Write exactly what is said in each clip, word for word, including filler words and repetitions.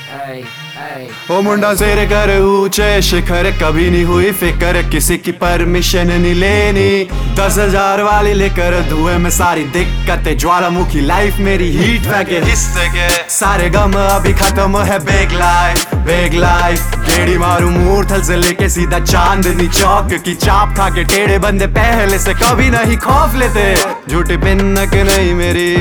ओ मुंडा सिर कर ऊंचे शिखर, कभी नहीं हुई फिक्र, किसी की परमिशन नहीं लेनी। दस हजार वाली लेकर धुएं में सारी दिक्कतें, ज्वालामुखी लाइफ मेरी हीट वैके हिस्से के सारे गम अभी खत्म है। बेग लाइफ बेग लाइफ गेड़ी मारू मूर्थल से लेके सीधा चांदनी चौक की चाप खा के टेढ़े बंदे पहले से कभी नहीं खौफ लेते। झूठी पिन्नक नहीं मेरी,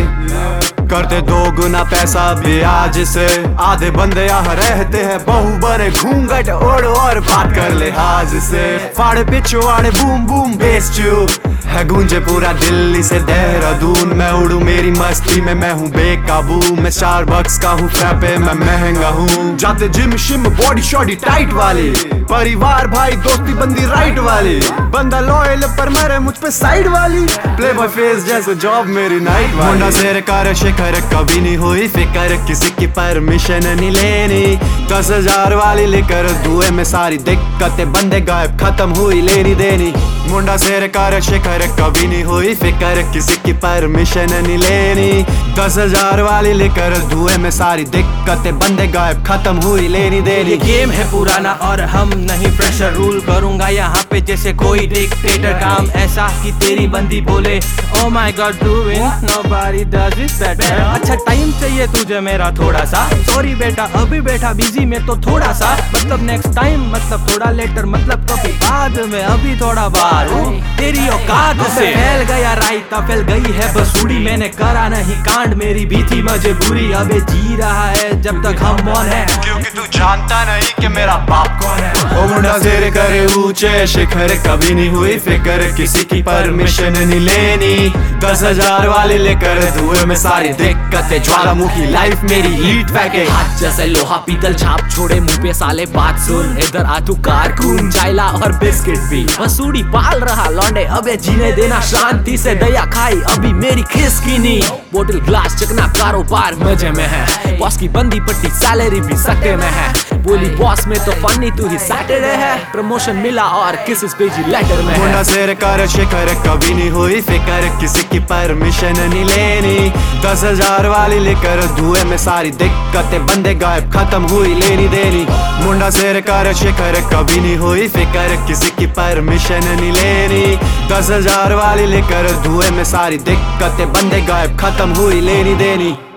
करते दो गुना पैसा भी आज से। आधे बंदे यहाँ रहते हैं बहु बने घूंघट ओढ़ और बात कर ले हाज से। फाड़े पिछवाड़े बूम बूम बेस चू है गूंजे पूरा दिल्ली से देहरादून। मैं उड़ू मेरी मस्ती में, मैं हूँ बेकाबू। मैं स्टारबक्स का हूँ फ्रैपे मैं महंगा हूँ। जाते जिम शिम बॉडी शॉडी टाइट वाली, परिवार भाई दोस्ती बंदी राइट वाली। बंदा लॉयल पर मरे मुझ पे साइड वाली, प्ले बॉय फेस जैसे जॉब मेरी नाइट वाली। मुंडा शेर कर शिखर, कभी नहीं हुई फिक्र, किसी की परमिशन नहीं लेनी। दस हजार वाली लेकर धुएं में सारी दिक्कतें, बंदे गायब खत्म हुई लेनी देनी। मुंडा शेर कर शिखर, कभी नहीं हुई फिक्र, किसी की परमिशन नहीं लेनी। दस हजार वाली लेकर धुएं में सारी दिक्कतें, बंदे गायब खत्म हुई लेनी देनी। ये गेम है पुराना और हम नहीं फ्रेशर, रूल करूंगा यहाँ पे जैसे कोई डिक्टेटर। काम ऐसा कि तेरी बंदी बोले oh my God do it, nobody does it better. अच्छा टाइम चाहिए तुझे मेरा थोड़ा सा, सॉरी बेटा अभी बैठा बिजी में तो थोड़ा सा। मतलब नेक्स्ट टाइम मतलब थोड़ा लेटर, मतलब कभी बाद में, अभी थोड़ा बाहर हूँ तेरी औकात से। फैल गया रायता फैल गई है बसूड़ी, मैंने करा नहीं कांड मेरी भी थी मजबूरी। अबे जी रहा है जब तक हम मौन है, क्योंकि तू जानता नहीं कि मेरा बाप कौन है। ओ मुंडा सिर करे ऊंचे शिखर, कभी नहीं हुई फिक्र, किसी की परमिशन नहीं लेनी। दस हजार वाले लेकर धुएं में सारी दिक्कतें, ज्वालामुखी लाइफ मेरी हीट वैके। हाथ जैसे लोहा पीतल छाप छोड़े मुंह पे साले बात सुन। इधर आ तू कारकून चाइला और बिस्किट भी बसूड़ी पाल रहा लौंडे, अबे जीने देना शांति से। दया खाई अभी मेरी खिसकीनी, बोतल ग्लास चकना कारोबार मजे में है। बॉस की बंदी पट्टी सैलरी भी सके में है। बोली बॉस में तो फनी तू ही सैटरडे है। प्रमोशन मिला और किस पेजी लेटर में है। मुंडा सिर कर शिखर, कभी नहीं हुई फिक्र, किसी की परमिशन नहीं लेनी। दस हजार वाली लेकर धुएं में सारी दिक्कतें, बंदे गायब खत्म हुई लेनी देनी। मुंडा सिर कर शिखर, कभी नहीं हुई फिक्र, किसी की परमिशन नहीं लेनी। दस हजार वाली लेकर धुएं में सारी दिक्कतें, बंदे गायब खत्म हुई लेनी देनी।